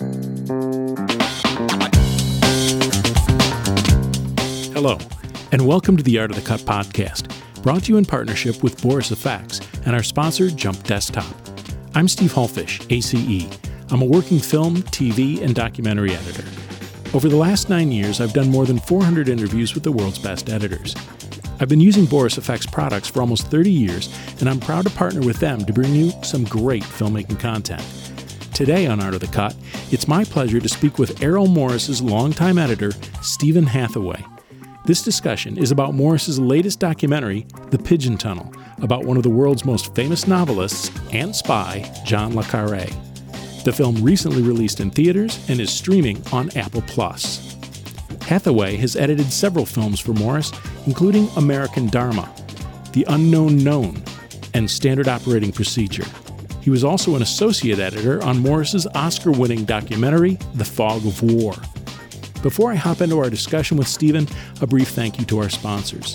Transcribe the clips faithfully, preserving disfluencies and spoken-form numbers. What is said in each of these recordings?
Hello, and welcome to the Art of the Cut podcast, brought to you in partnership with Boris Effects and our sponsor, Jump Desktop. I'm Steve Hullfish, A C E. I'm a working film, T V, and documentary editor. Over the last nine years, I've done more than four hundred interviews with the world's best editors. I've been using Boris Effects products for almost thirty years, and I'm proud to partner with them to bring you some great filmmaking content. Today on Art of the Cut, it's my pleasure to speak with Errol Morris's longtime editor, Stephen Hathaway. This discussion is about Morris's latest documentary, The Pigeon Tunnel, about one of the world's most famous novelists and spy, John le Carré. The film recently released in theaters and is streaming on Apple Plus. Hathaway has edited several films for Morris, including American Dharma, The Unknown Known, and Standard Operating Procedure. He was also an associate editor on Morris's Oscar-winning documentary, The Fog of War. Before I hop into our discussion with Stephen, a brief thank you to our sponsors.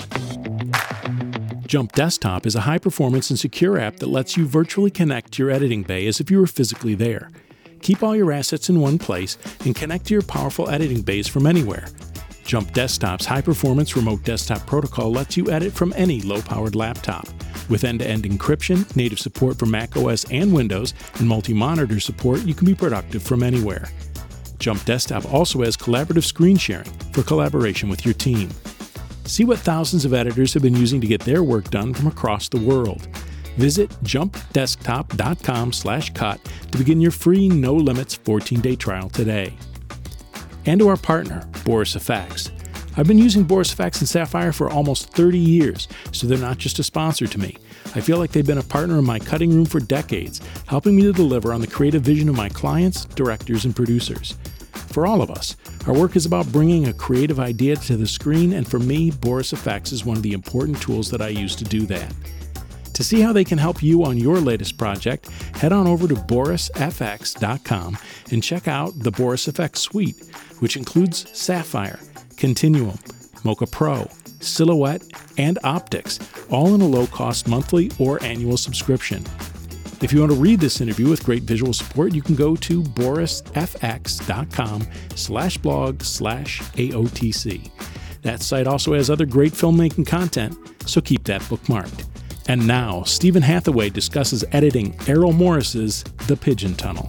Jump Desktop is a high-performance and secure app that lets you virtually connect to your editing bay as if you were physically there. Keep all your assets in one place and connect to your powerful editing bays from anywhere. Jump Desktop's high-performance remote desktop protocol lets you edit from any low-powered laptop. With end-to-end encryption, native support for macOS and Windows, and multi-monitor support, you can be productive from anywhere. Jump Desktop also has collaborative screen sharing for collaboration with your team. See what thousands of editors have been using to get their work done from across the world. Visit jumpdesktop.com slash cut to begin your free no-limits fourteen-day trial today. And to our partner, Boris Effects. I've been using Boris Effects and Sapphire for almost thirty years, so they're not just a sponsor to me. I feel like they've been a partner in my cutting room for decades, helping me to deliver on the creative vision of my clients, directors, and producers. For all of us, our work is about bringing a creative idea to the screen, and for me, Boris Effects is one of the important tools that I use to do that. To see how they can help you on your latest project, head on over to boris f x dot com and check out the Boris Effects suite, which includes Sapphire, Continuum, Mocha Pro, Silhouette, and Optics, all in a low-cost monthly or annual subscription. If you want to read this interview with great visual support, you can go to borisfx.com slash blog slash AOTC. That site also has other great filmmaking content, so keep that bookmarked. And now, Stephen Hathaway discusses editing Errol Morris's The Pigeon Tunnel.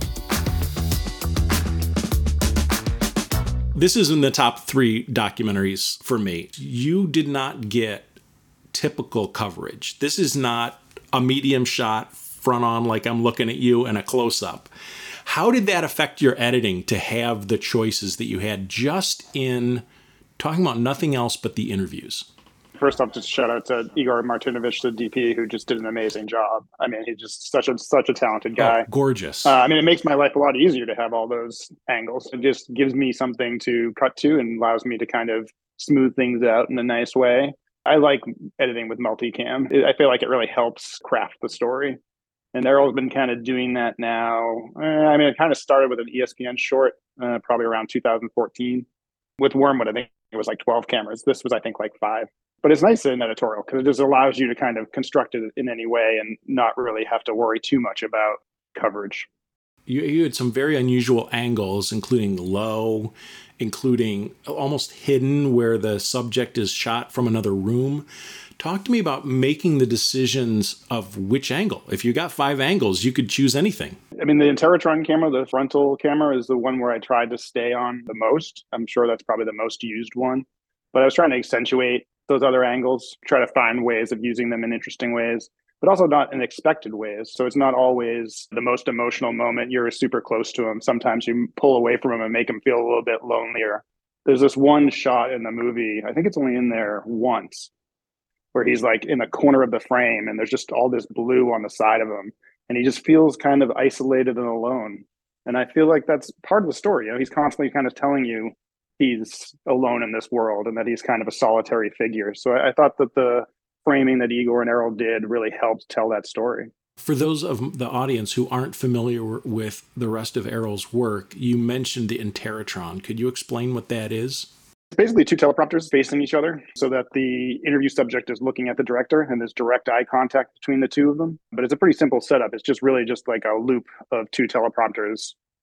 This is in the top three documentaries for me. You did not get typical coverage. This is not a medium shot front on like I'm looking at you and a close-up. How did that affect your editing to have the choices that you had just in talking about nothing else but the interviews? First off, just shout out to Igor Martinovich, the D P, who just did an amazing job. I mean, he's just such a such a talented guy. Oh, gorgeous. Uh, I mean, it makes my life a lot easier to have all those angles. It just gives me something to cut to and allows me to kind of smooth things out in a nice way. I like editing with multicam. I feel like it really helps craft the story. And Errol's been kind of doing that now. Uh, I mean, it kind of started with an E S P N short, uh, probably around two thousand fourteen. With Wormwood, I think it was like twelve cameras. This was, I think, like five. But it's nice in editorial because it just allows you to kind of construct it in any way and not really have to worry too much about coverage. You, you had some very unusual angles, including low, including almost hidden where the subject is shot from another room. Talk to me about making the decisions of which angle. If you got five angles, you could choose anything. I mean, the Interrotron camera, the frontal camera, is the one where I tried to stay on the most. I'm sure that's probably the most used one. But I was trying to accentuate those other angles, try to find ways of using them in interesting ways, but also not in expected ways. So it's not always the most emotional moment. You're super close to them. Sometimes you pull away from them and make them feel a little bit lonelier. There's this one shot in the movie, I think it's only in there once, where he's like in the corner of the frame and there's just all this blue on the side of him. And he just feels kind of isolated and alone. And I feel like that's part of the story. You know, he's constantly kind of telling you he's alone in this world and that he's kind of a solitary figure. So I, I thought that the framing that Igor and Errol did really helped tell that story. For those of the audience who aren't familiar with the rest of Errol's work, you mentioned the Interrotron. Could you explain what that is? It's basically two teleprompters facing each other so that the interview subject is looking at the director and there's direct eye contact between the two of them. But it's a pretty simple setup. It's just really just like a loop of two teleprompters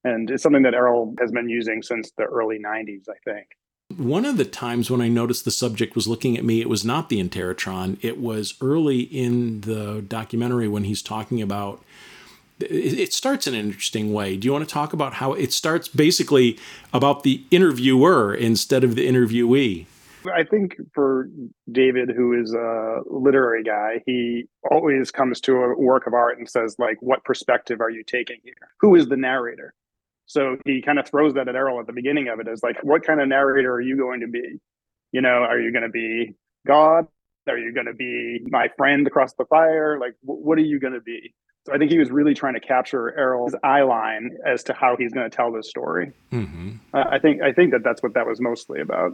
And it's something that Errol has been using since the early nineties, I think. One of the times when I noticed the subject was looking at me, it was not the Interrotron. It was early in the documentary when he's talking about, it starts in an interesting way. Do you want to talk about how it starts basically about the interviewer instead of the interviewee? I think for David, who is a literary guy, he always comes to a work of art and says, like, what perspective are you taking here? Who is the narrator? So he kind of throws that at Errol at the beginning of it as like, what kind of narrator are you going to be? You know, are you going to be God? Are you going to be my friend across the fire? Like, w- what are you going to be? So I think he was really trying to capture Errol's eye line as to how he's going to tell this story. Mm-hmm. Uh, I think I think that that's what that was mostly about.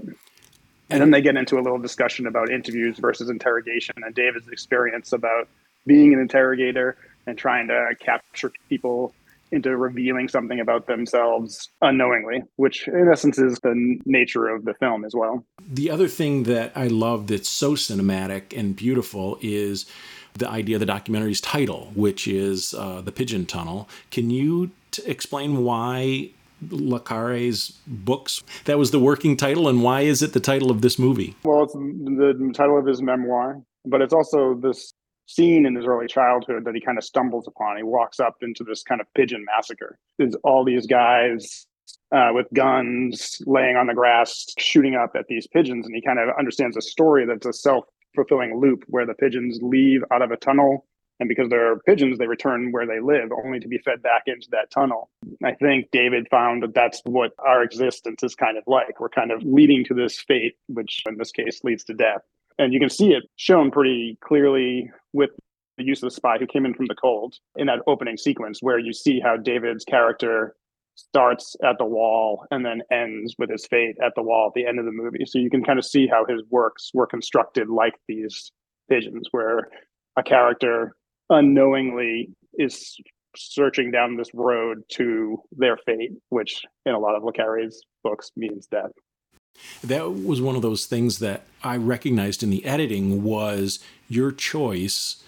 And then they get into a little discussion about interviews versus interrogation and David's experience about being an interrogator and trying to capture people into revealing something about themselves unknowingly, which in essence is the nature of the film as well. The other thing that I love that's so cinematic and beautiful is the idea of the documentary's title, which is uh, The Pigeon Tunnel. Can you t- explain why Le Carre's books, that was the working title, and why is it the title of this movie? Well, it's the title of his memoir, but it's also this scene in his early childhood that he kind of stumbles upon. He walks up into this kind of pigeon massacre. There's all these guys uh, with guns laying on the grass, shooting up at these pigeons. And he kind of understands a story that's a self-fulfilling loop where the pigeons leave out of a tunnel. And because they're pigeons, they return where they live, only to be fed back into that tunnel. I think David found that that's what our existence is kind of like. We're kind of leading to this fate, which in this case leads to death. And you can see it shown pretty clearly with the use of the spy who came in from the cold in that opening sequence where you see how David's character starts at the wall and then ends with his fate at the wall at the end of the movie. So you can kind of see how his works were constructed like these pigeons, where a character unknowingly is searching down this road to their fate, which in a lot of Le Carre's books means death. That was one of those things that I recognized in the editing was your choice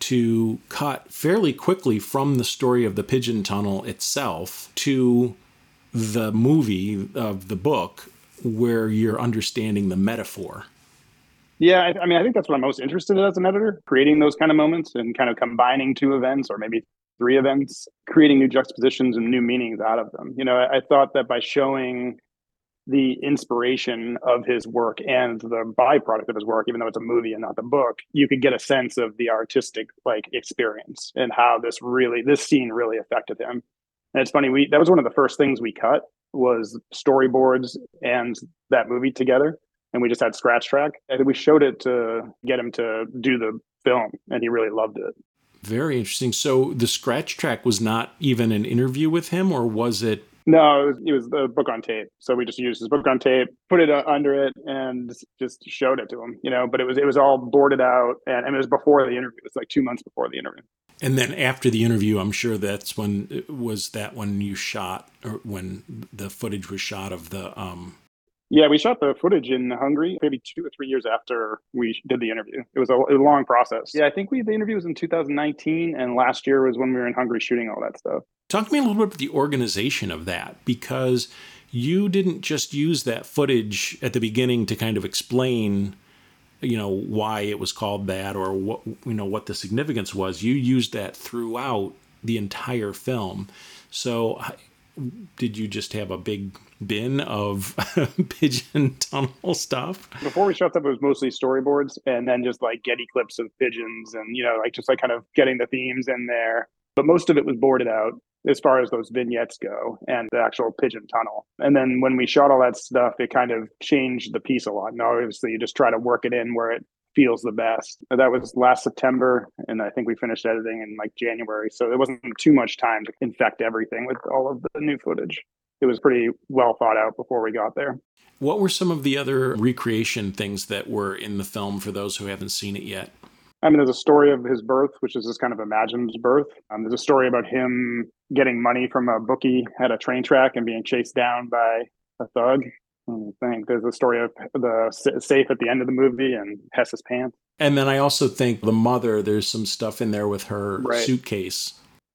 to cut fairly quickly from the story of the pigeon tunnel itself to the movie of the book where you're understanding the metaphor. Yeah, I, I mean, I think that's what I'm most interested in as an editor, creating those kind of moments and kind of combining two events or maybe three events, creating new juxtapositions and new meanings out of them. You know, I, I thought that by showing the inspiration of his work and the byproduct of his work, even though it's a movie and not the book, you could get a sense of the artistic like experience and how this really, this scene really affected him. And it's funny, we that was one of the first things we cut was storyboards and that movie together. And we just had scratch track. And we showed it to get him to do the film, and he really loved it. Very interesting. So the scratch track was not even an interview with him, or was it? No, it was, it was the book on tape. So we just used his book on tape, put it uh, under it, and just showed it to him. You know, but it was it was all boarded out, and, and it was before the interview. It was like two months before the interview. And then after the interview, I'm sure that's when was that when you shot, or when the footage was shot of the. Um... Yeah, we shot the footage in Hungary maybe two or three years after we did the interview. It was a, a long process. Yeah, I think we the interview was in two thousand nineteen, and last year was when we were in Hungary shooting all that stuff. Talk to me a little bit about the organization of that, because you didn't just use that footage at the beginning to kind of explain, you know, why it was called that or what, you know, what the significance was. You used that throughout the entire film. So did you just have a big bin of pigeon tunnel stuff? Before we shot up, it was mostly storyboards and then just like Getty clips of pigeons and, you know, like just like kind of getting the themes in there. But most of it was boarded out as far as those vignettes go and the actual pigeon tunnel. And then when we shot all that stuff, it kind of changed the piece a lot. And obviously you just try to work it in where it feels the best. That was last September, and I think we finished editing in like January. So it wasn't too much time to infect everything with all of the new footage. It was pretty well thought out before we got there. What were some of the other recreation things that were in the film for those who haven't seen it yet? I mean, there's a story of his birth, which is this kind of imagined birth. Um, there's a story about him getting money from a bookie at a train track and being chased down by a thug. I think there's a story of the safe at the end of the movie and Hess's pants. And then I also think the mother, there's some stuff in there with her right. suitcase.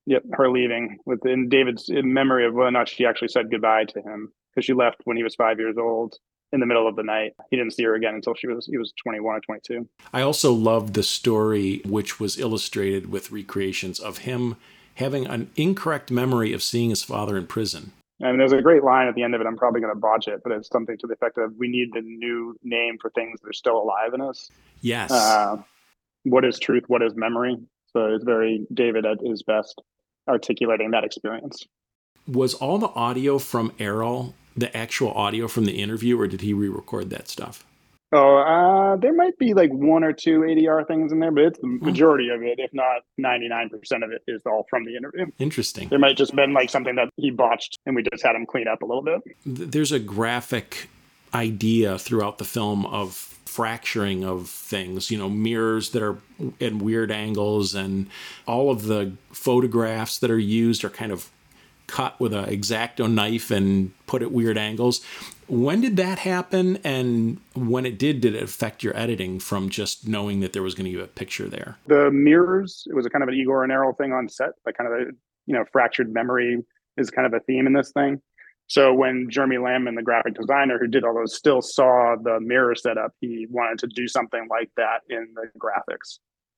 Yep, her leaving within David's in memory of whether or not she actually said goodbye to him because she left when he was five years old in the middle of the night. He didn't see her again until she was he was twenty-one or twenty-two. I also loved the story, which was illustrated with recreations of him having an incorrect memory of seeing his father in prison. And there's a great line at the end of it. I'm probably going to botch it, but it's something to the effect of, "We need a new name for things that are still alive in us." Yes. Uh, what is truth? What is memory? So it's very David at his best, articulating that experience. Was all the audio from Errol the actual audio from the interview, or did he re-record that stuff? Oh, uh, there might be like one or two A D R things in there, but it's the majority of it, if not ninety-nine percent of it, is all from the interview. Interesting. There might just been like something that he botched and we just had him clean up a little bit. There's a graphic idea throughout the film of fracturing of things, you know, mirrors that are at weird angles, and all of the photographs that are used are kind of cut with an X-Acto knife and put at weird angles. When did that happen? And when it did, did it affect your editing from just knowing that there was going to be a picture there? The mirrors, it was a kind of an Igor and Errol thing on set, like kind of a, you know, fractured memory is kind of a theme in this thing. So when Jeremy Lamb, the graphic designer who did all those, still saw the mirror setup, he wanted to do something like that in the graphics.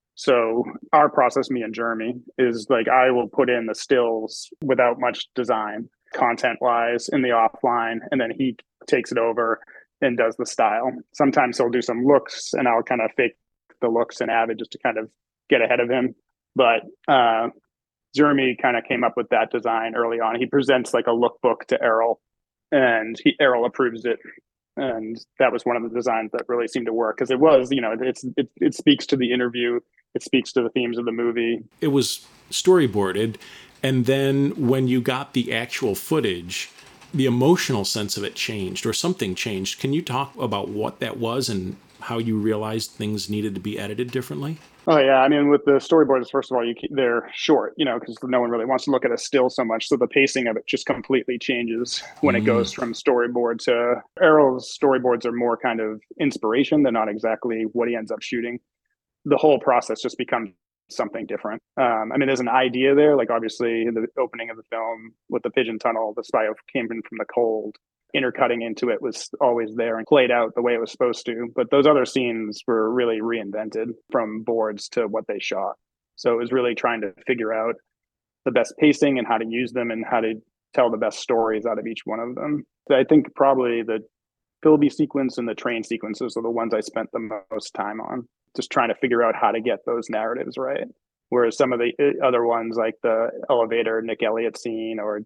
So our process, me and Jeremy, is like I will put in the stills without much design, content-wise, in the offline, and then he takes it over and does the style. Sometimes he'll do some looks, and I'll kind of fake the looks in Avid just to kind of get ahead of him. But uh, Jeremy kind of came up with that design early on. He presents like a lookbook to Errol, and he, Errol approves it. And that was one of the designs that really seemed to work because it was, you know, it's it, it speaks to the interview. It speaks to the themes of the movie. It was storyboarded. And then when you got the actual footage, the emotional sense of it changed or something changed. Can you talk about what that was and how you realized things needed to be edited differently? Oh, yeah. I mean, with the storyboards, first of all, you keep, they're short, you know, because no one really wants to look at a still so much. So the pacing of it just completely changes when mm. it goes from storyboard to Errol's storyboards are more kind of inspiration. They're not exactly what he ends up shooting. The whole process just becomes something different. Um, I mean, there's an idea there, like obviously in the opening of the film with the pigeon tunnel, the spy came in from the cold. Intercutting into it was always there and played out the way it was supposed to. But those other scenes were really reinvented from boards to what they shot. So it was really trying to figure out the best pacing and how to use them and how to tell the best stories out of each one of them. I think probably the Philby sequence and the train sequences are the ones I spent the most time on, just trying to figure out how to get those narratives right. Whereas some of the other ones like the elevator Nick Elliott scene or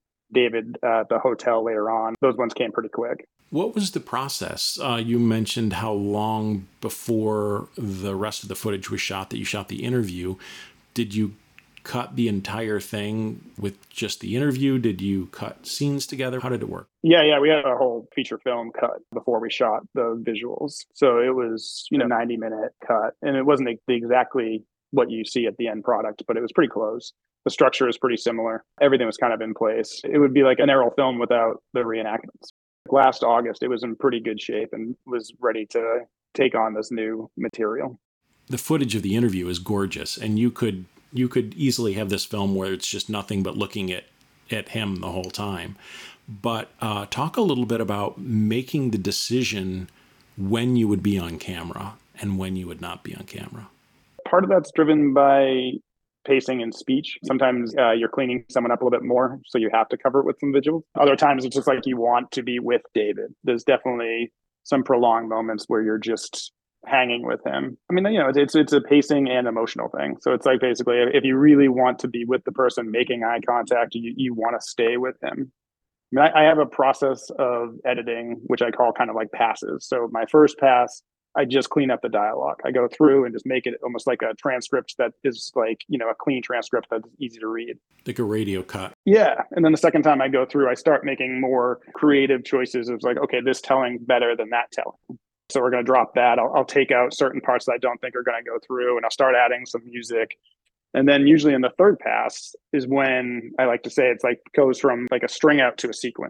David at uh, the hotel later on, those ones came pretty quick. What was the process? Uh, you mentioned how long before the rest of the footage was shot that you shot the interview. Did you cut the entire thing with just the interview? Did you cut scenes together? How did it work? Yeah, yeah, we had a whole feature film cut before we shot the visuals. So it was, you know, ninety minute cut. And it wasn't exactly what you see at the end product, but it was pretty close. The structure is pretty similar. Everything was kind of in place. It would be like an Errol film without the reenactments. Last August, it was in pretty good shape and was ready to take on this new material. The footage of the interview is gorgeous, and you could you could easily have this film where it's just nothing but looking at, at him the whole time. But uh, talk a little bit about making the decision when you would be on camera and when you would not be on camera. Part of that's driven by pacing and speech. Sometimes uh, you're cleaning someone up a little bit more, so you have to cover it with some visuals. Other times it's just like you want to be with David. There's definitely some prolonged moments where you're just hanging with him. I mean, you know, it's it's a pacing and emotional thing. So it's like basically if you really want to be with the person making eye contact, you, you want to stay with him. I mean, I, I have a process of editing, which I call kind of like passes. So my first pass, I just clean up the dialogue. I go through and just make it almost like a transcript that is like, you know, a clean transcript that's easy to read. Like a radio cut. Yeah. And then the second time I go through, I start making more creative choices. It's like, okay, this telling better than that telling. So we're going to drop that. I'll, I'll take out certain parts that I don't think are going to go through, and I'll start adding some music. And then usually in the third pass is when I like to say it's like goes from like a string out to a sequence.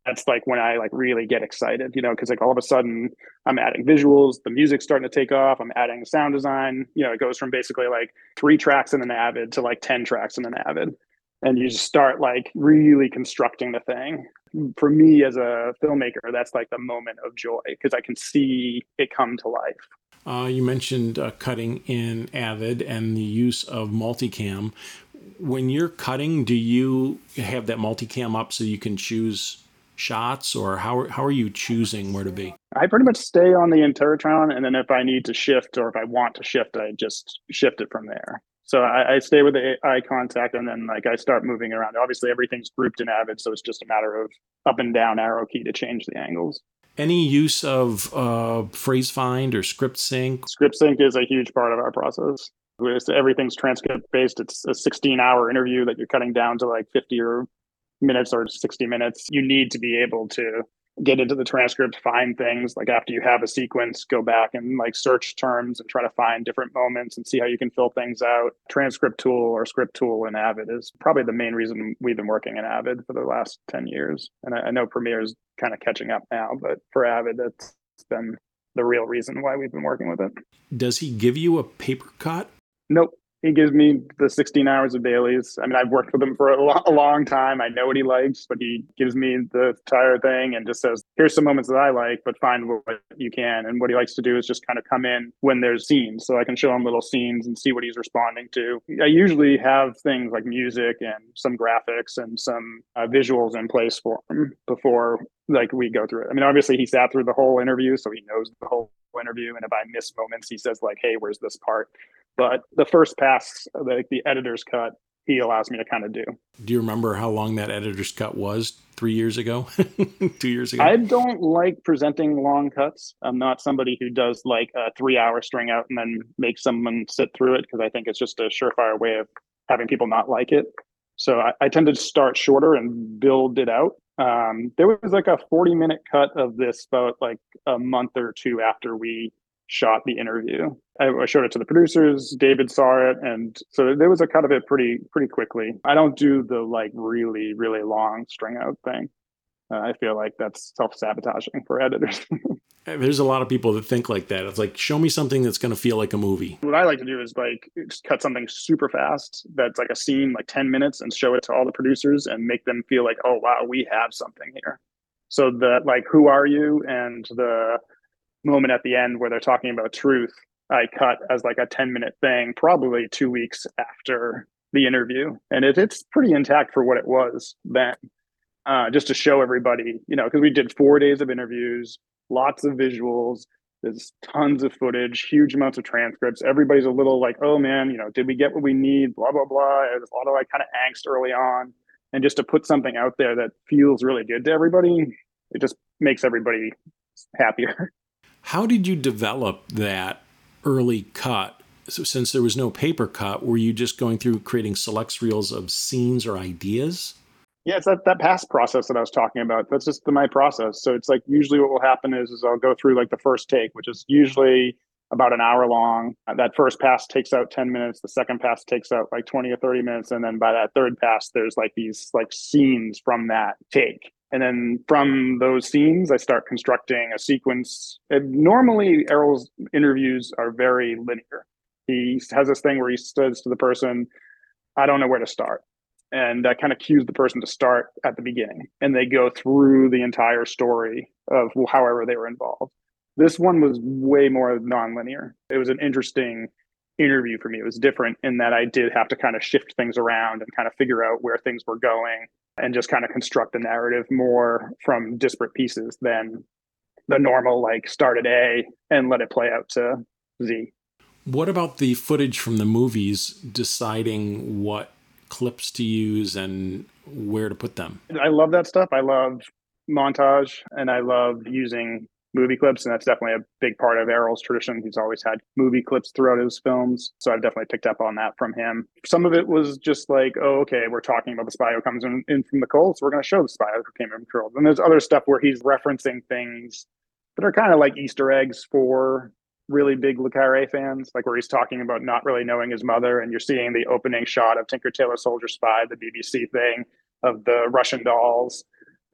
that's like when I like really get excited, you know, because like all of a sudden I'm adding visuals, the music's starting to take off, I'm adding sound design. You know, it goes from basically like three tracks in an Avid to like ten tracks in an Avid. And you just start like really constructing the thing. For me as a filmmaker, that's like the moment of joy because I can see it come to life. Uh, you mentioned uh, cutting in Avid and the use of multicam. When you're cutting, do you have that multicam up so you can choose shots, or how how are you choosing where to be? I pretty much stay on the Interrotron, and then if I need to shift or if I want to shift, I just shift it from there. So I, I stay with the eye contact, and then like I start moving around. Obviously, everything's grouped in Avid, so it's just a matter of up and down arrow key to change the angles. Any use of uh, phrase find or script sync? Script sync is a huge part of our process. Everything's transcript based. It's a sixteen hour interview that you're cutting down to like fifty or minutes or sixty minutes. You need to be able to get into the transcript, find things like after you have a sequence, go back and like search terms and try to find different moments and see how you can fill things out. Transcript tool or script tool in Avid is probably the main reason we've been working in Avid for the last ten years. And I, I know Premiere is kind of catching up now, but for Avid, that's been the real reason why we've been working with it. Does he give you a paper cut? Nope. He gives me the sixteen hours of dailies. I mean, I've worked with him for a, lo- a long time. I know what he likes, but he gives me the entire thing and just says, here's some moments that I like, but find what you can. And what he likes to do is just kind of come in when there's scenes. So I can show him little scenes and see what he's responding to. I usually have things like music and some graphics and some uh, visuals in place for him before like we go through it. I mean, obviously he sat through the whole interview, so he knows the whole interview. And if I miss moments, he says like, hey, where's this part? But the first pass, like the editor's cut, he allows me to kind of do. Do you remember how long that editor's cut was three years ago, two years ago? I don't like presenting long cuts. I'm not somebody who does like a three hour string out and then make someone sit through it because I think it's just a surefire way of having people not like it. So I, I tend to start shorter and build it out. Um, there was like a forty minute cut of this about like a month or two after we shot the interview. I showed it to the producers. David saw it, and so there was a cut of it pretty pretty quickly. I don't do the like really really long string out thing. Uh, I feel like that's self-sabotaging for editors. There's a lot of people that think like that. It's like, show me something that's going to feel like a movie. What I like to do is like just cut something super fast that's like a scene, like ten minutes, and show it to all the producers and make them feel like, oh wow, we have something here. So that like, who are you? And the moment at the end where they're talking about truth, I cut as like a ten minute thing, probably two weeks after the interview. And it, it's pretty intact for what it was then, uh, just to show everybody, you know, because we did four days of interviews, lots of visuals, there's tons of footage, huge amounts of transcripts. Everybody's a little like, oh man, you know, did we get what we need? Blah, blah, blah. There's a lot of like kind of angst early on. And just to put something out there that feels really good to everybody, it just makes everybody happier. How did you develop that early cut? So since there was no paper cut, were you just going through creating select reels of scenes or ideas? Yeah, it's that, that pass process that I was talking about. That's just the, my process. So it's like usually what will happen is, is I'll go through like the first take, which is usually about an hour long. That first pass takes out ten minutes. The second pass takes out like twenty or thirty minutes. And then by that third pass, there's like these like scenes from that take. And then from those scenes, I start constructing a sequence. And normally, Errol's interviews are very linear. He has this thing where he says to the person, I don't know where to start. And that kind of cues the person to start at the beginning. And they go through the entire story of however they were involved. This one was way more nonlinear. It was an interesting interview for me. It was different in that I did have to kind of shift things around and kind of figure out where things were going and just kind of construct the narrative more from disparate pieces than the normal, like start at A and let it play out to Z. What about the footage from the movies, deciding what clips to use and where to put them? I love that stuff. I love montage and I love using movie clips, and that's definitely a big part of Errol's tradition. He's always had movie clips throughout his films, so I've definitely picked up on that from him. Some of it was just like, oh, okay, we're talking about the spy who comes in, in from the cold, so we're going to show the spy who came in from the cold. And there's other stuff where he's referencing things that are kind of like Easter eggs for really big Le Carre fans, like where he's talking about not really knowing his mother, and you're seeing the opening shot of Tinker Tailor Soldier Spy, the B B C thing of the Russian dolls.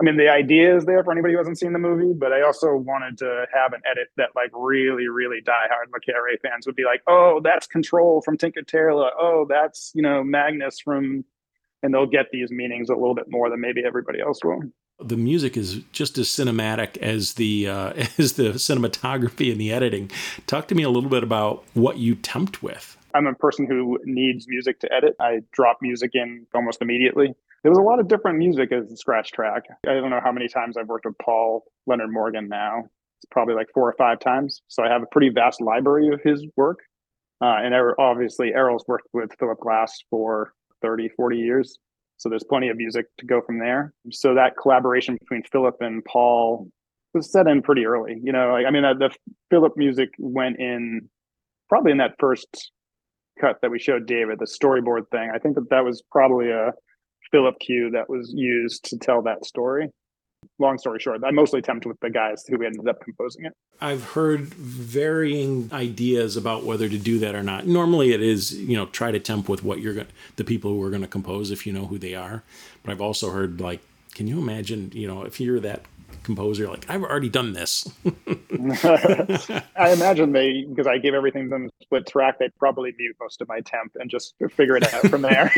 I mean, the idea is there for anybody who hasn't seen the movie, but I also wanted to have an edit that like really, really diehard Le Carre fans would be like, oh, that's Control from Tinker Tailor. Oh, that's, you know, Magnus from, and they'll get these meanings a little bit more than maybe everybody else will. The music is just as cinematic as the uh, as the cinematography and the editing. Talk to me a little bit about what you tempt with. I'm a person who needs music to edit. I drop music in almost immediately. There was a lot of different music as a scratch track. I don't know how many times I've worked with Paul Leonard Morgan now. It's probably like four or five times. So I have a pretty vast library of his work. Uh, and obviously, Errol's worked with Philip Glass for thirty, forty years. So there's plenty of music to go from there. So that collaboration between Philip and Paul was set in pretty early. You know, like, I mean, the Philip music went in probably in that first cut that we showed David, the storyboard thing. I think that that was probably a Philip cue that was used to tell that story. Long story short, I mostly tempt with the guys who ended up composing it. I've heard varying ideas about whether to do that or not. Normally it is, you know, try to tempt with what you're going the people who are going to compose if you know who they are. But I've also heard, like, can you imagine, you know, if you're that composer, like, I've already done this. I imagine they, because I gave everything to them split track, they'd probably mute most of my temp and just figure it out from there.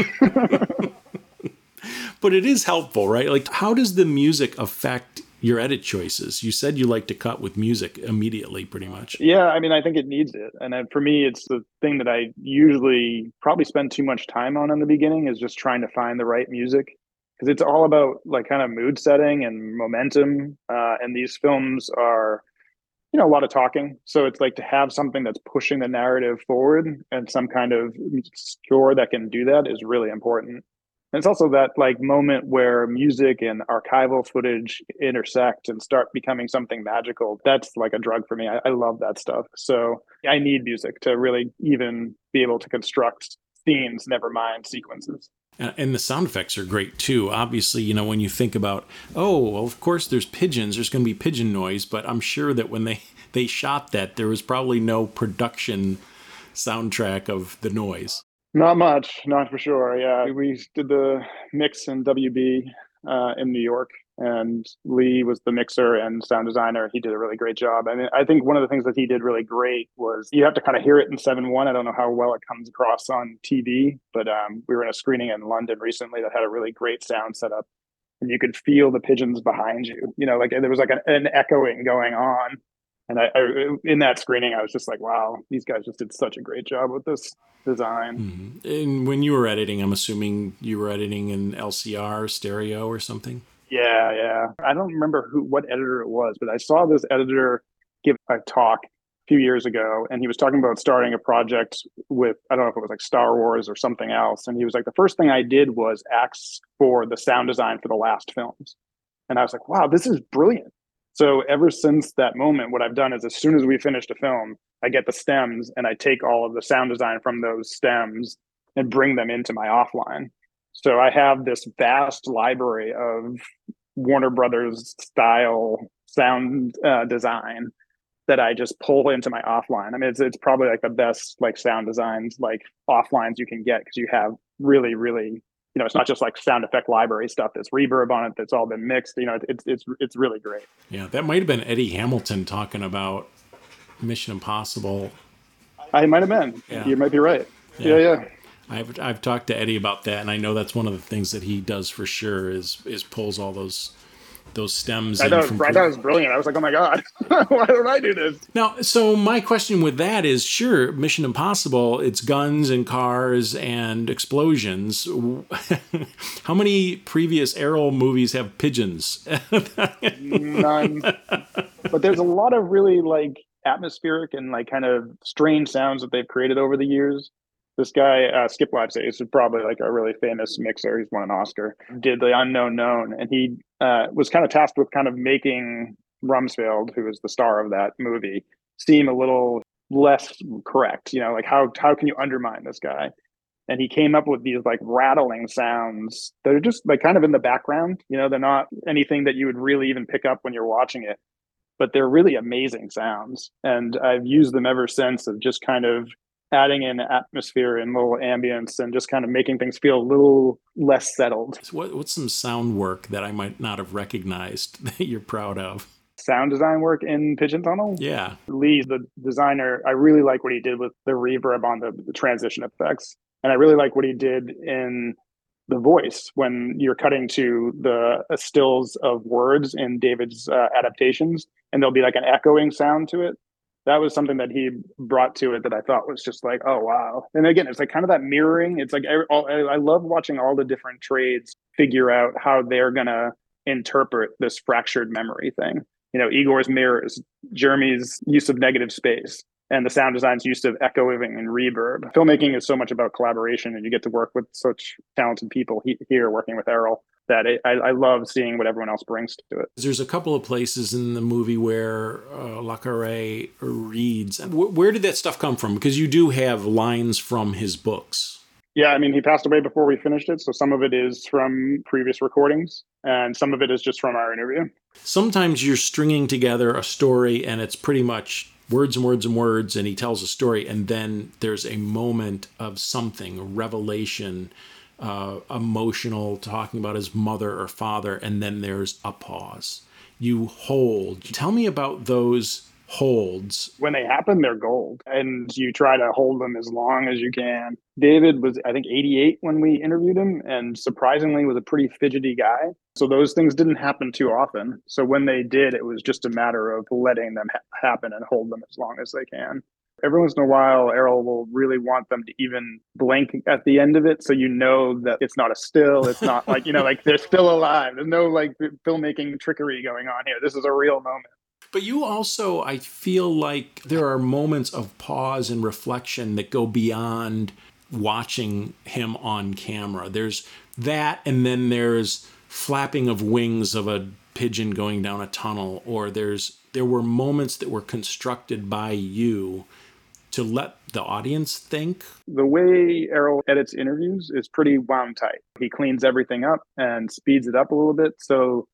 But it is helpful, right? Like, how does the music affect your edit choices? You said you like to cut with music immediately, pretty much. Yeah, I mean, I think it needs it. And for me, it's the thing that I usually probably spend too much time on in the beginning is just trying to find the right music. Because it's all about like kind of mood setting and momentum. Uh, and these films are, you know, a lot of talking. So it's like to have something that's pushing the narrative forward and some kind of score that can do that is really important. And it's also that like moment where music and archival footage intersect and start becoming something magical. That's like a drug for me. I, I love that stuff. So I need music to really even be able to construct scenes, never mind sequences. And the sound effects are great too. Obviously, you know, when you think about, oh, well, of course there's pigeons, there's going to be pigeon noise, but I'm sure that when they, they shot that, there was probably no production soundtrack of the noise. Not much, not for sure. Yeah, we did the mix in W B uh, in New York, and Lee was the mixer and sound designer. He did a really great job. I mean, I think one of the things that he did really great was you have to kind of hear it in seven one. I don't know how well it comes across on T V, but um, we were in a screening in London recently that had a really great sound setup, and you could feel the pigeons behind you. You know, like there was like an, an echoing going on. And I, I, in that screening, I was just like, wow, these guys just did such a great job with this design. Mm-hmm. And when you were editing, I'm assuming you were editing in L C R, stereo or something? Yeah, yeah. I don't remember who what editor it was, but I saw this editor give a talk a few years ago, and he was talking about starting a project with, I don't know if it was like Star Wars or something else. And he was like, the first thing I did was ask for the sound design for the last films. And I was like, wow, this is brilliant. So ever since that moment, what I've done is as soon as we finished a film, I get the stems and I take all of the sound design from those stems and bring them into my offline. So I have this vast library of Warner Brothers style sound uh, design that I just pull into my offline. I mean, it's it's probably like the best like sound designs, like offlines you can get because you have really, really, you know, it's not just like sound effect library stuff. There's reverb on it that's all been mixed. You know, it's it's it's really great. Yeah, that might have been Eddie Hamilton talking about Mission Impossible. I might have been. Yeah. You might be right. Yeah, yeah. yeah. I've I've talked to Eddie about that, and I know that's one of the things that he does for sure is is pulls all those those stems. I thought, from I thought it was brilliant. I was like, oh my God, why don't I do this? Now, so my question with that is, sure, Mission Impossible, it's guns and cars and explosions. How many previous Errol movies have pigeons? None. But there's a lot of really like atmospheric and like kind of strange sounds that they've created over the years. This guy, uh, Skip Livesay, is probably like a really famous mixer. He's won an Oscar. Did The Unknown Known, and he uh, was kind of tasked with kind of making Rumsfeld, who is the star of that movie, seem a little less correct. You know, like how how can you undermine this guy? And he came up with these like rattling sounds that are just like kind of in the background. You know, they're not anything that you would really even pick up when you're watching it, but they're really amazing sounds. And I've used them ever since of just kind of adding in atmosphere and little ambience and just kind of making things feel a little less settled. So what, what's some sound work that I might not have recognized that you're proud of? Sound design work in Pigeon Tunnel? Yeah. Lee, the designer, I really like what he did with the reverb on the, the transition effects. And I really like what he did in the voice when you're cutting to the uh, stills of words in David's uh, adaptations, and there'll be like an echoing sound to it. That was something that he brought to it that I thought was just like, oh, wow. And again, it's like kind of that mirroring. It's like, I, I love watching all the different trades figure out how they're going to interpret this fractured memory thing. You know, Igor's mirrors, Jeremy's use of negative space, and the sound design's use of echoing and reverb. Filmmaking is so much about collaboration, and you get to work with such talented people he, here working with Errol that it, I, I love seeing what everyone else brings to it. There's a couple of places in the movie where uh, Le Carré reads. Where, where did that stuff come from? Because you do have lines from his books. Yeah, I mean, he passed away before we finished it, so some of it is from previous recordings, and some of it is just from our interview. Sometimes you're stringing together a story, and it's pretty much words and words and words, and he tells a story, and then there's a moment of something, a revelation, uh, emotional, talking about his mother or father, and then there's a pause. You hold. Tell me about those holds. When they happen, they're gold, and you try to hold them as long as you can. David was, I think, eighty-eight when we interviewed him, and surprisingly was a pretty fidgety guy. So those things didn't happen too often. So when they did, it was just a matter of letting them ha- happen and hold them as long as they can. Every once in a while, Errol will really want them to even blink at the end of it, so you know that it's not a still. It's not like, you know, like they're still alive. There's no like filmmaking trickery going on here. This is a real moment. But you also, I feel like there are moments of pause and reflection that go beyond watching him on camera. There's that, and then there's flapping of wings of a pigeon going down a tunnel, or there's there were moments that were constructed by you to let the audience think. The way Errol edits interviews is pretty wound tight. He cleans everything up and speeds it up a little bit. So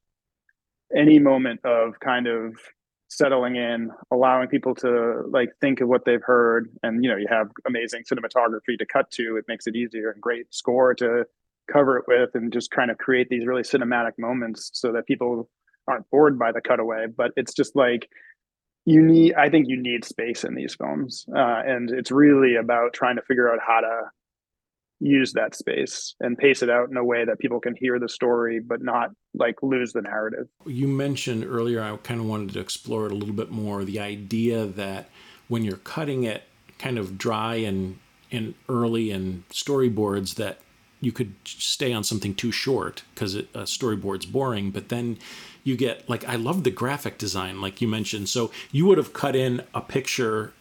any moment of kind of settling in, allowing people to like think of what they've heard, and you know, you have amazing cinematography to cut to, it makes it easier, and great score to cover it with, and just kind of create these really cinematic moments so that people aren't bored by the cutaway. But it's just like, you need, I think you need space in these films, uh, and it's really about trying to figure out how to use that space and pace it out in a way that people can hear the story but not like lose the narrative. You mentioned earlier, I kind of wanted to explore it a little bit more, the idea that when you're cutting it kind of dry and and early and storyboards, that you could stay on something too short because a storyboard's boring, but then you get, like, I love the graphic design, like you mentioned. So you would have cut in a picture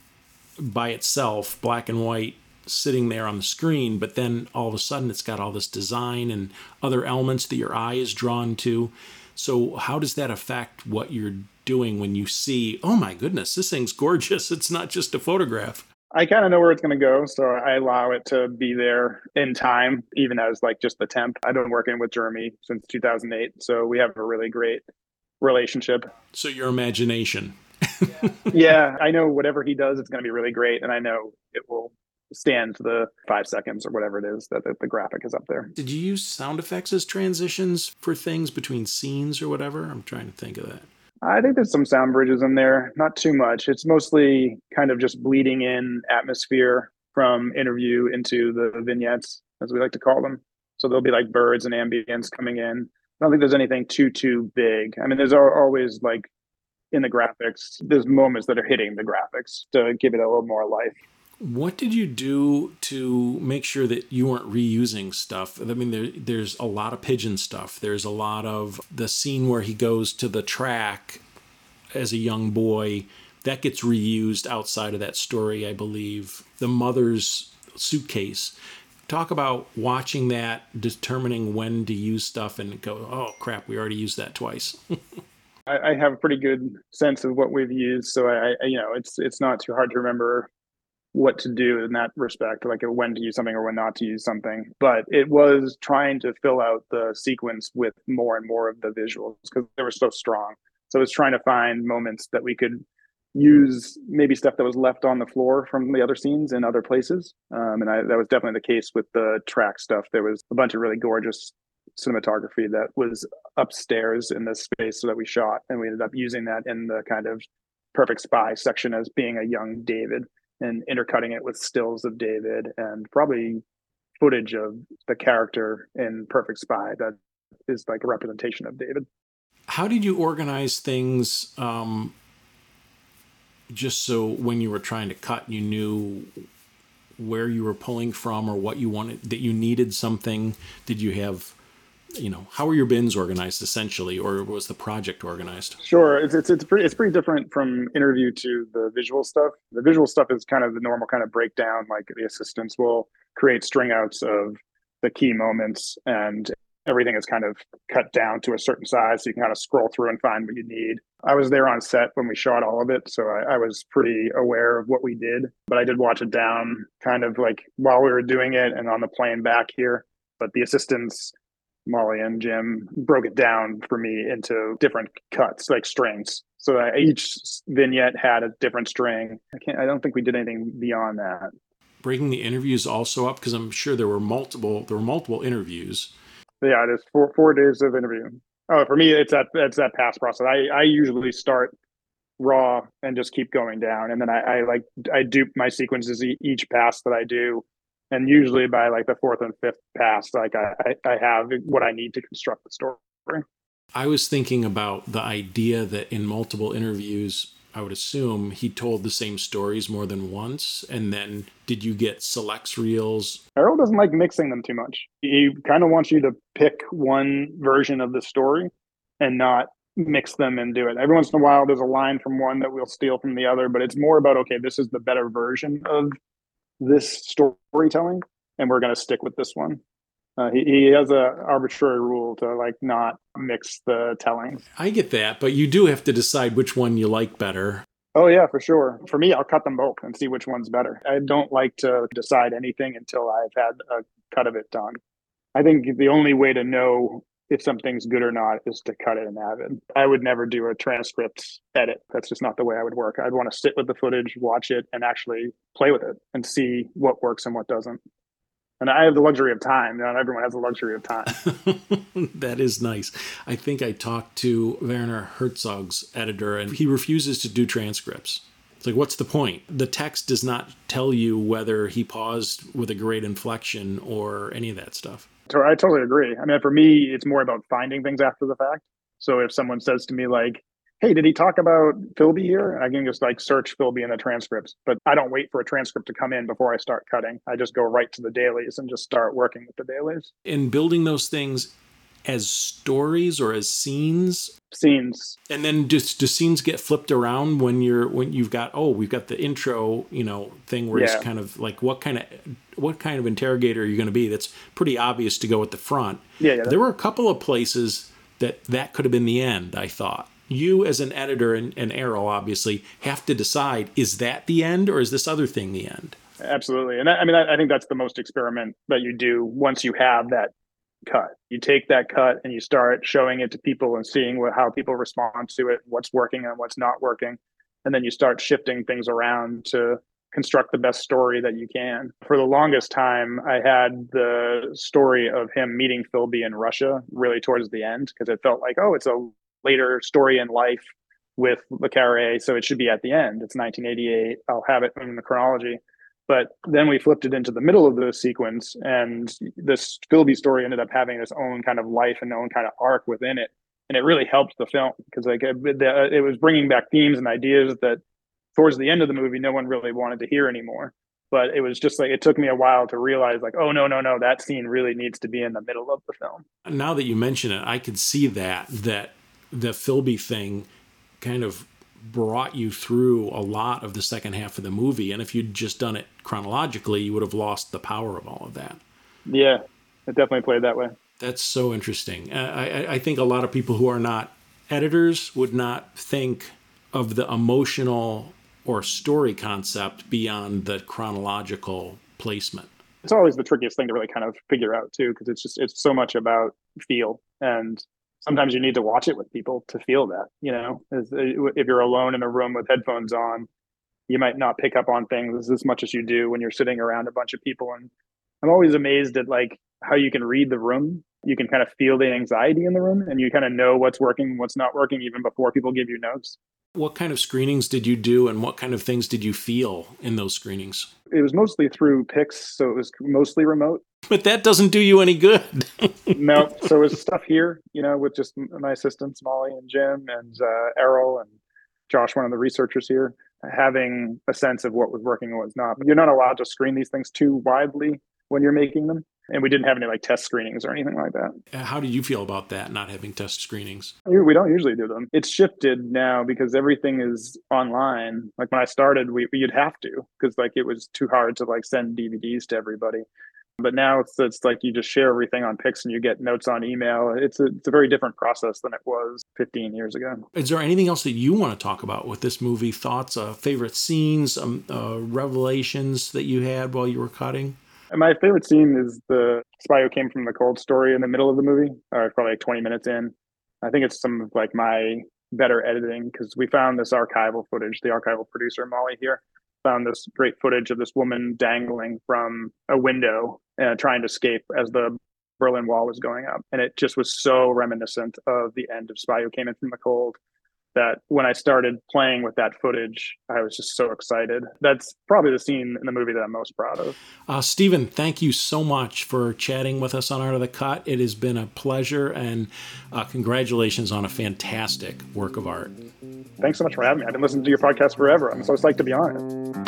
by itself, black and white, sitting there on the screen, but then all of a sudden it's got all this design and other elements that your eye is drawn to. So how does that affect what you're doing when you see, oh my goodness, this thing's gorgeous, it's not just a photograph? I kind of know where it's going to go, so I allow it to be there in time, even as like just the temp. I've been working with Jeremy since two thousand eight, so we have a really great relationship. So your imagination. Yeah, I know whatever he does, it's going to be really great, and I know it will stand the five seconds or whatever it is that the, the graphic is up there. Did you use sound effects as transitions for things between scenes or whatever? I'm trying to think of that. I think there's some sound bridges in there, not too much. It's mostly kind of just bleeding in atmosphere from interview into the vignettes, as we like to call them. So there'll be like birds and ambience coming in. I don't think there's anything too, too big. I mean, there's always like in the graphics, there's moments that are hitting the graphics to give it a little more life. What did you do to make sure that you weren't reusing stuff? I mean, there, there's a lot of pigeon stuff. There's a lot of the scene where he goes to the track as a young boy. That gets reused outside of that story, I believe. The mother's suitcase. Talk about watching that, determining when to use stuff and go, oh, crap, we already used that twice. I, I have a pretty good sense of what we've used. So, I, I you know, it's it's not too hard to remember what to do in that respect, like when to use something or when not to use something. But it was trying to fill out the sequence with more and more of the visuals because they were so strong. So it's trying to find moments that we could use maybe stuff that was left on the floor from the other scenes in other places. Um, and I, that was definitely the case with the track stuff. There was a bunch of really gorgeous cinematography that was upstairs in the space that we shot. And we ended up using that in the kind of Perfect Spy section as being a young David and intercutting it with stills of David and probably footage of the character in Perfect Spy that is like a representation of David. How did you organize things um, just so when you were trying to cut, you knew where you were pulling from or what you wanted, that you needed something? Did you have, you know, how were your bins organized essentially, or was the project organized? Sure. It's, it's, it's pretty, it's pretty different from interview to the visual stuff. The visual stuff is kind of the normal kind of breakdown. Like the assistants will create string outs of the key moments, and everything is kind of cut down to a certain size. So you can kind of scroll through and find what you need. I was there on set when we shot all of it. So I, I was pretty aware of what we did, but I did watch it down kind of like while we were doing it and on the plane back here. But the assistants, Molly and Jim, broke it down for me into different cuts, like strings. So I, each vignette had a different string. I can't, I don't think we did anything beyond that. Breaking the interviews also up, because I'm sure there were multiple, there were multiple interviews. Yeah, there's four four days of interview. Oh, for me, it's that it's that pass process. I, I usually start raw and just keep going down, and then I, I like I dupe my sequences each pass that I do, and usually by like the fourth and fifth pass, like I I have what I need to construct the story. I was thinking about the idea that in multiple interviews, I would assume he told the same stories more than once. And then did you get selects reels? Harold doesn't like mixing them too much. He kind of wants you to pick one version of the story and not mix them and do it. Every once in a while, there's a line from one that we'll steal from the other, but it's more about, okay, this is the better version of this storytelling, and we're going to stick with this one. Uh, he, he has a arbitrary rule to like not mix the tellings. I get that, but you do have to decide which one you like better. Oh yeah, for sure. For me, I'll cut them both and see which one's better. I don't like to decide anything until I've had a cut of it done. I think the only way to know if something's good or not is to cut it in Avid. I would never do a transcript edit. That's just not the way I would work. I'd want to sit with the footage, watch it, and actually play with it and see what works and what doesn't. And I have the luxury of time. Not everyone has the luxury of time. That is nice. I think I talked to Werner Herzog's editor, and he refuses to do transcripts. It's like, what's the point? The text does not tell you whether he paused with a great inflection or any of that stuff. So I totally agree. I mean, for me, it's more about finding things after the fact. So if someone says to me like, hey, did he talk about Philby here? I can just like search Philby in the transcripts, but I don't wait for a transcript to come in before I start cutting. I just go right to the dailies and just start working with the dailies. In building those things as stories or as scenes? Scenes. And then just do scenes get flipped around when you're when you've got, oh, we've got the intro, you know, thing where yeah. It's kind of like what kind of what kind of interrogator are you going to be? That's pretty obvious to go at the front. Yeah, yeah. There were a couple of places that that could have been the end, I thought. You as an editor and, and Errol obviously have to decide, is that the end or is this other thing the end? Absolutely. And that, I mean, I, I think that's the most experiment that you do once you have that cut. You take that cut and you start showing it to people and seeing what, how people respond to it, what's working and what's not working. And then you start shifting things around to construct the best story that you can. For the longest time, I had the story of him meeting Philby in Russia really towards the end because it felt like, oh, it's a later story in life with Le Carré, so it should be at the end. It's nineteen eighty-eight. I'll have it in the chronology. But then we flipped it into the middle of the sequence, and this Philby story ended up having its own kind of life and own kind of arc within it. And it really helped the film because like it, it was bringing back themes and ideas that towards the end of the movie, no one really wanted to hear anymore. But it was just like, it took me a while to realize like, oh, no, no, no, that scene really needs to be in the middle of the film. Now that you mention it, I could see that, that the Philby thing kind of brought you through a lot of the second half of the movie. And if you'd just done it chronologically, you would have lost the power of all of that. Yeah, it definitely played that way. That's so interesting. I, I think a lot of people who are not editors would not think of the emotional or story concept beyond the chronological placement. It's always the trickiest thing to really kind of figure out too, because it's just, it's so much about feel and sometimes you need to watch it with people to feel that, you know, if you're alone in a room with headphones on, you might not pick up on things as much as you do when you're sitting around a bunch of people. And I'm always amazed at like how you can read the room. You can kind of feel the anxiety in the room, and you kind of know what's working, what's not working, even before people give you notes. What kind of screenings did you do, and what kind of things did you feel in those screenings? It was mostly through Pix, so it was mostly remote. But that doesn't do you any good. No, so it was stuff here, you know, with just my assistants, Molly and Jim and uh, Errol and Josh, one of the researchers here, having a sense of what was working and what's not. But you're not allowed to screen these things too widely when you're making them. And we didn't have any like test screenings or anything like that. How do you feel about that, not having test screenings? We don't usually do them. It's shifted now because everything is online. Like when I started, we you'd have to, because like it was too hard to like send D V Ds to everybody. But now it's it's like you just share everything on Pix and you get notes on email. It's a, it's a very different process than it was fifteen years ago. Is there anything else that you want to talk about with this movie? Thoughts, uh, favorite scenes, um, uh, revelations that you had while you were cutting? And my favorite scene is the Spy Who Came from the Cold story in the middle of the movie, or probably like twenty minutes in. I think it's some of like my better editing, because we found this archival footage. The archival producer, Molly here, found this great footage of this woman dangling from a window uh, trying to escape as the Berlin Wall was going up. And it just was so reminiscent of the end of Spy Who Came In From the Cold that when I started playing with that footage, I was just so excited. That's probably the scene in the movie that I'm most proud of. Uh, Stephen, thank you so much for chatting with us on Art of the Cut. It has been a pleasure, and uh, congratulations on a fantastic work of art. Thanks so much for having me. I've been listening to your podcast forever. I'm so psyched to be on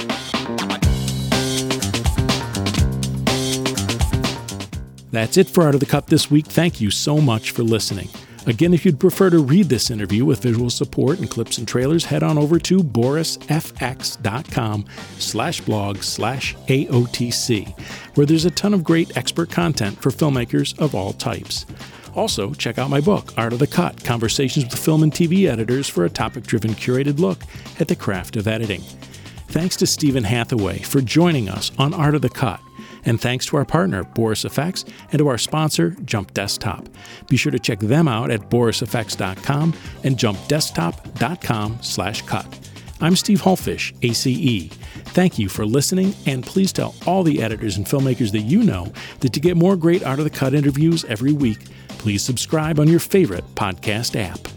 it. That's it for Art of the Cut this week. Thank you so much for listening. Again, if you'd prefer to read this interview with visual support and clips and trailers, head on over to borisfx.com slash blog slash AOTC, where there's a ton of great expert content for filmmakers of all types. Also, check out my book, Art of the Cut, Conversations with Film and T V Editors for a topic-driven curated look at the craft of editing. Thanks to Stephen Hathaway for joining us on Art of the Cut. And thanks to our partner, Boris Effects, and to our sponsor, Jump Desktop. Be sure to check them out at boris effects dot com and jump desktop dot com slash cut. I'm Steve Hullfish, A C E. Thank you for listening, and please tell all the editors and filmmakers that you know that to get more great Art of the Cut interviews every week, please subscribe on your favorite podcast app.